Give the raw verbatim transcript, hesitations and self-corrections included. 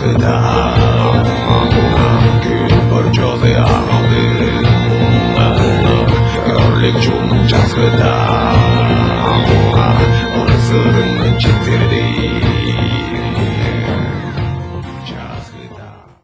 feda. Gül barjozi amadi, yorlik chun chasfeda. Ona sırrını çektirdi.